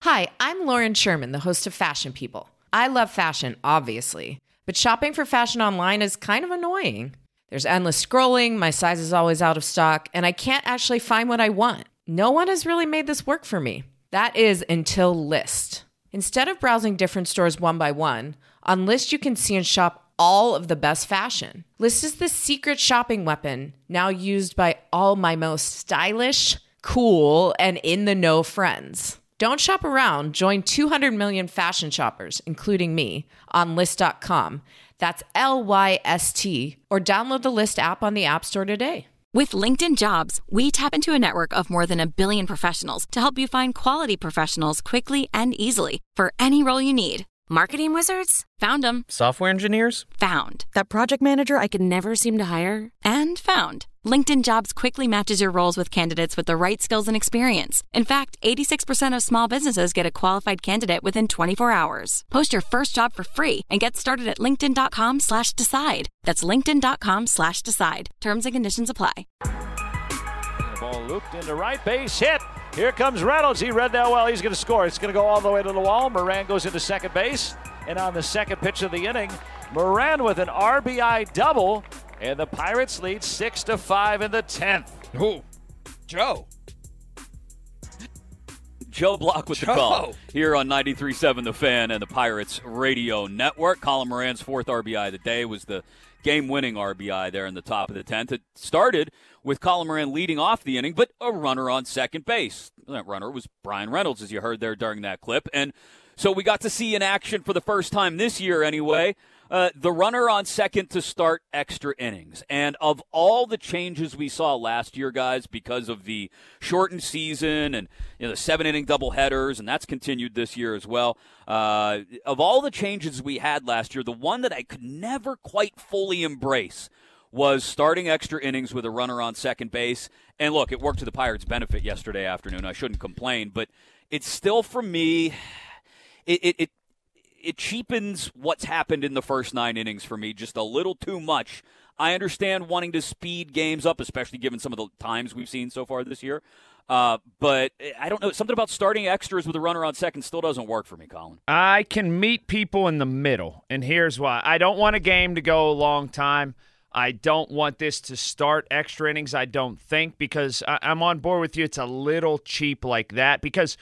Hi, I'm Lauren Sherman, the host of Fashion People. I love fashion, obviously, but shopping for fashion online is kind of annoying. There's endless scrolling, my size is always out of stock, and I can't actually find what I want. No one has really made this work for me. That is until Lyst. Instead of browsing different stores one by one, on Lyst you can see and shop all of the best fashion. Lyst is the secret shopping weapon, now used by all my most stylish, cool, and in-the-know friends. Don't shop around. Join 200 million fashion shoppers, including me, on Lyst.com. That's Lyst, or download the Lyst app on the App Store today. With LinkedIn Jobs, we tap into a network of more than 1 billion professionals to help you find quality professionals quickly and easily for any role you need. Marketing wizards? Found them. Software engineers? Found. That project manager I could never seem to hire? And found. LinkedIn Jobs quickly matches your roles with candidates with the right skills and experience. In fact, 86% of small businesses get a qualified candidate within 24 hours. Post your first job for free and get started at linkedin.com/decide. That's linkedin.com/decide. Terms and conditions apply. The ball looped into right, base hit. Here comes Reynolds. He read that well. He's going to score. It's going to go all the way to the wall. Moran goes into second base. And on the second pitch of the inning, Moran with an RBI double. And the Pirates lead 6-5 in the 10th. Oh, Joe. Joe Block with the call here on 93.7 The Fan and the Pirates Radio Network. Colin Moran's fourth RBI of the day was the game-winning RBI there in the top of the 10th. It started with Colin Moran leading off the inning, but a runner on second base. That runner was Brian Reynolds, as you heard there during that clip. And so we got to see in action for the first time this year anyway, the runner on second to start extra innings. And of all the changes we saw last year, guys, because of the shortened season and the 7-inning doubleheaders, and that's continued this year as well, of all the changes we had last year, the one that I could never quite fully embrace was starting extra innings with a runner on second base. And look, it worked to the Pirates' benefit yesterday afternoon. I shouldn't complain, but it's still, for me, it cheapens what's happened in the first 9 innings for me just a little too much. I understand wanting to speed games up, especially given some of the times we've seen so far this year. But I don't know. Something about starting extras with a runner on second still doesn't work for me, Colin. I can meet people in the middle, and here's why. I don't want a game to go a long time. I don't want this to start extra innings, I don't think, because I'm on board with you. It's a little cheap like that because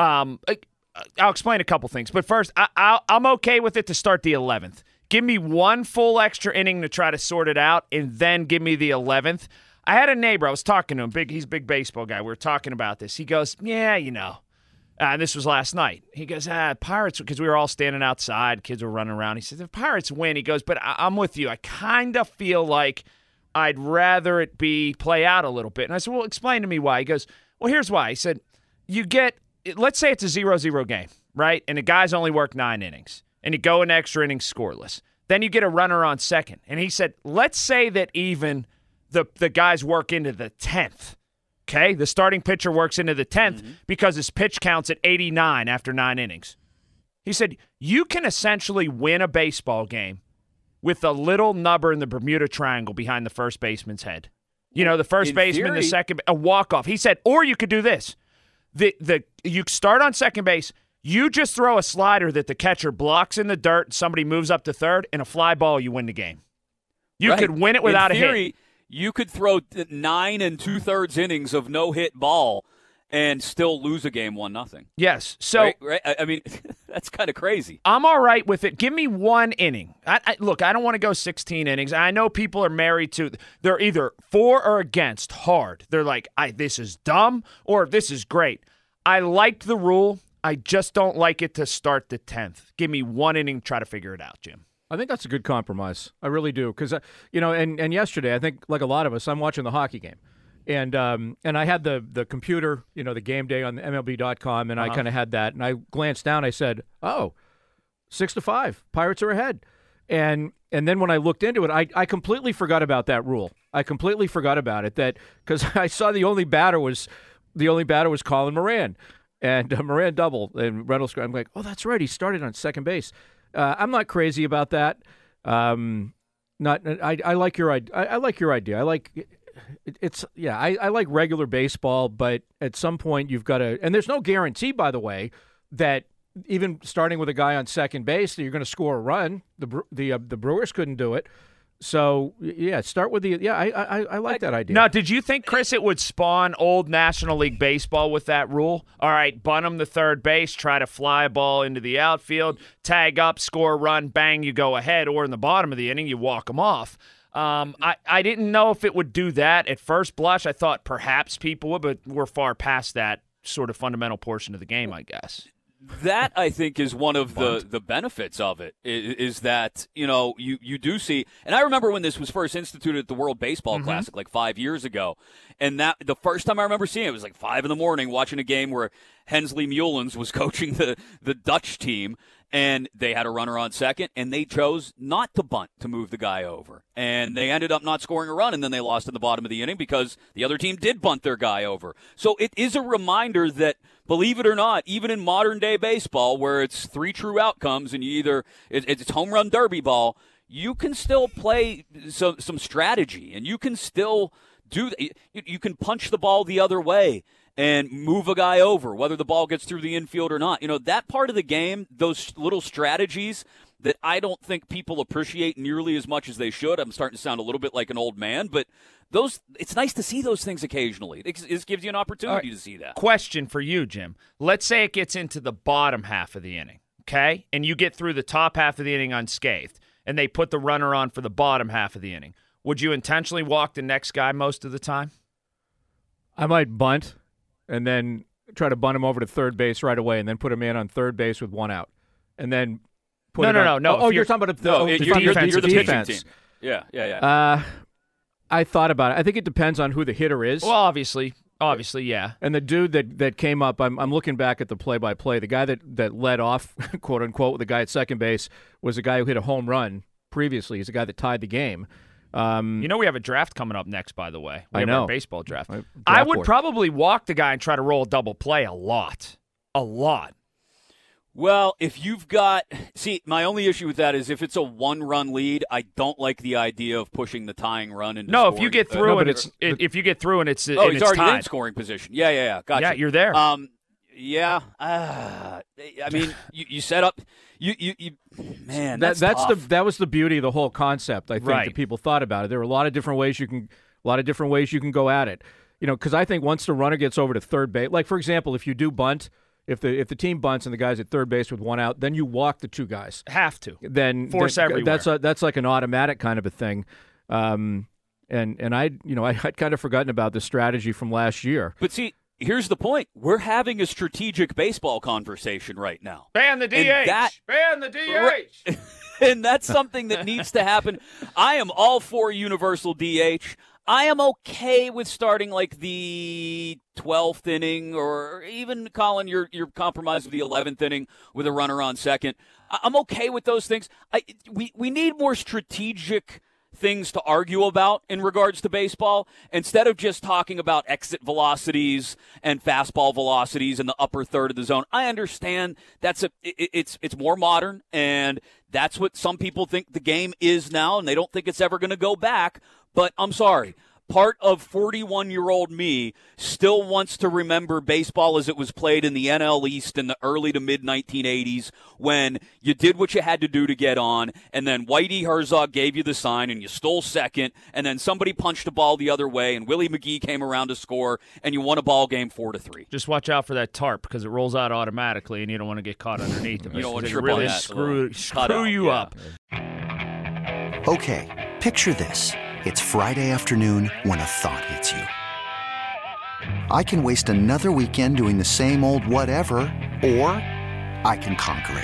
I'll explain a couple things. But first, I'm okay with it to start the 11th. Give me one full extra inning to try to sort it out, and then give me the 11th. I had a neighbor. I was talking to him. He's a big baseball guy. We were talking about this. He goes, yeah, this was last night. He goes, Pirates, because we were all standing outside. Kids were running around. He said, the Pirates win. He goes, but I'm with you. I kind of feel like I'd rather it play out a little bit. And I said, well, explain to me why. He goes, well, here's why. He said, let's say it's a 0-0 game, right? And the guys only work 9 innings. And you go in extra innings scoreless. Then you get a runner on second. And he said, let's say that even the guys work into the 10th. Okay? The starting pitcher works into the 10th because his pitch counts at 89 after 9 innings. He said, you can essentially win a baseball game with a little nubber in the Bermuda Triangle behind the first baseman's head. The first baseman, the second, a walk-off. He said, or you could do this. You start on second base, you just throw a slider that the catcher blocks in the dirt, somebody moves up to third, and a fly ball, you win the game. You could win it without a hit. You could throw 9 2/3 innings of no-hit ball and still lose a game 1-0. Yes. So, right? I mean, that's kind of crazy. I'm all right with it. Give me 1 inning. Look, I don't want to go 16 innings. I know people are married to – they're either for or against hard. They're like, this is dumb or this is great. I liked the rule. I just don't like it to start the 10th. Give me 1 inning, try to figure it out, Jim. I think that's a good compromise. I really do. Because, and yesterday, I think like a lot of us, I'm watching the hockey game. And I had the computer, the game day on the MLB.com, and I kind of had that. And I glanced down, I said, 6-5, Pirates are ahead. And then when I looked into it, I completely forgot about that rule. I completely forgot about it because I saw the only batter was Colin Moran. And Moran doubled, and Reynolds. I'm like, oh, that's right. He started on second base. I'm not crazy about that. I like your idea. I like your idea. I like it's. Yeah, I like regular baseball, but at some point you've got to. And there's no guarantee, by the way, that even starting with a guy on second base, that you're going to score a run. The Brewers couldn't do it. So, yeah, start with the – I like that idea. Now, did you think, Chris, it would spawn old National League Baseball with that rule? All right, bunt him to third base, try to fly a ball into the outfield, tag up, score a run, bang, you go ahead. Or in the bottom of the inning, you walk them off. I didn't know if it would do that at first blush. I thought perhaps people would, but we're far past that sort of fundamental portion of the game, I guess. That, I think, is one of the benefits of it, is that, you do see, and I remember when this was first instituted at the World Baseball Classic like 5 years ago, and that the first time I remember seeing it was like 5 a.m. watching a game where Hensley Mullins was coaching the Dutch team, and they had a runner on second, and they chose not to bunt to move the guy over. And they ended up not scoring a run, and then they lost in the bottom of the inning because the other team did bunt their guy over. So it is a reminder that, believe it or not, even in modern-day baseball where it's 3 true outcomes and it's home run derby ball, you can still play some strategy, and you can still you can punch the ball the other way and move a guy over, whether the ball gets through the infield or not. That part of the game, those little strategies that I don't think people appreciate nearly as much as they should. I'm starting to sound a little bit like an old man, but it's nice to see those things occasionally. It gives you an opportunity to see that. Question for you, Jim. Let's say it gets into the bottom half of the inning, okay? And you get through the top half of the inning unscathed, and they put the runner on for the bottom half of the inning. Would you intentionally walk the next guy most of the time? I might bunt and then try to bunt him over to third base right away and then put him in on third base with one out. And then put No. Oh, you're talking about you're the defense. pitching team. Yeah. I thought about it. I think it depends on who the hitter is. Well, obviously, yeah. And the dude that came up, I'm looking back at the play-by-play. The guy that led off, quote-unquote, the guy at second base was a guy who hit a home run previously. He's the guy that tied the game. We have a draft coming up next, by the way. We have know. our baseball draft. I would probably walk the guy and try to roll a double play a lot. Well, if you've got – see, my only issue with that is if it's a one-run lead, I don't like the idea of pushing the tying run into scoring. If you get through if you get through and it's he's already tied. in scoring position. Yeah, gotcha. Yeah, you're there. Yeah. I mean, you set up man, that's tough. That was the beauty of the whole concept, I think, that people thought about it. There were a lot of different ways you can go at it. Because I think once the runner gets over to third base, like, for example, if you do bunt, if the team bunts and the guy's at third base with one out, then you walk the two guys. Have to. Then force everywhere. That's like an automatic kind of a thing. And I'd kind of forgotten about the strategy from last year. But see, here's the point. We're having a strategic baseball conversation right now. Ban the DH. Ban the DH. And that's something that needs to happen. I am all for universal DH. I am okay with starting like the 12th inning, or even, Colin, your compromise of the 11th inning with a runner on second. I'm okay with those things. We need more strategic things to argue about in regards to baseball, instead of just talking about exit velocities and fastball velocities in the upper third of the zone. I understand it's more modern, and that's what some people think the game is now, and they don't think it's ever going to go back. But I'm sorry. Part of 41-year-old me still wants to remember baseball as it was played in the NL East in the early to mid-1980s, when you did what you had to do to get on, and then Whitey Herzog gave you the sign, and you stole second, and then somebody punched the ball the other way, and Willie McGee came around to score, and you won a ball game 4-3. Just watch out for that tarp, because it rolls out automatically, and you don't want to get caught underneath it. You don't want to really that, screw you up. Okay, picture this. It's Friday afternoon when a thought hits you. I can waste another weekend doing the same old whatever, or I can conquer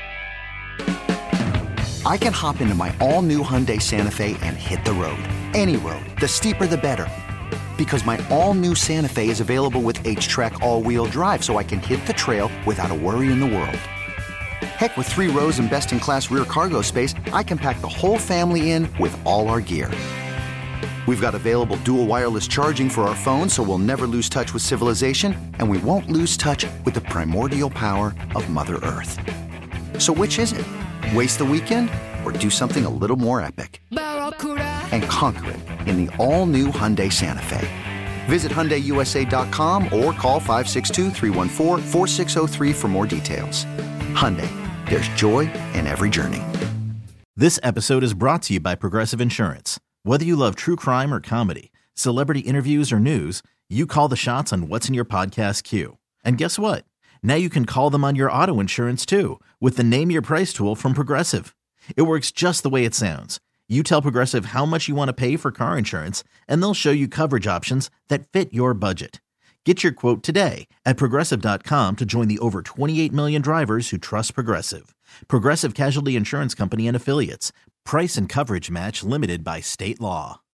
it. I can hop into my all-new Hyundai Santa Fe and hit the road. Any road. The steeper, the better. Because my all-new Santa Fe is available with H-Track all-wheel drive, so I can hit the trail without a worry in the world. Heck, with 3 rows and best-in-class rear cargo space, I can pack the whole family in with all our gear. We've got available dual wireless charging for our phones, so we'll never lose touch with civilization, and we won't lose touch with the primordial power of Mother Earth. So which is it? Waste the weekend or do something a little more epic? And conquer it in the all-new Hyundai Santa Fe. Visit HyundaiUSA.com or call 562-314-4603 for more details. Hyundai, there's joy in every journey. This episode is brought to you by Progressive Insurance. Whether you love true crime or comedy, celebrity interviews or news, you call the shots on what's in your podcast queue. And guess what? Now you can call them on your auto insurance too with the Name Your Price tool from Progressive. It works just the way it sounds. You tell Progressive how much you want to pay for car insurance, and they'll show you coverage options that fit your budget. Get your quote today at Progressive.com to join the over 28 million drivers who trust Progressive. Progressive Casualty Insurance Company and Affiliates. Price and coverage match limited by state law.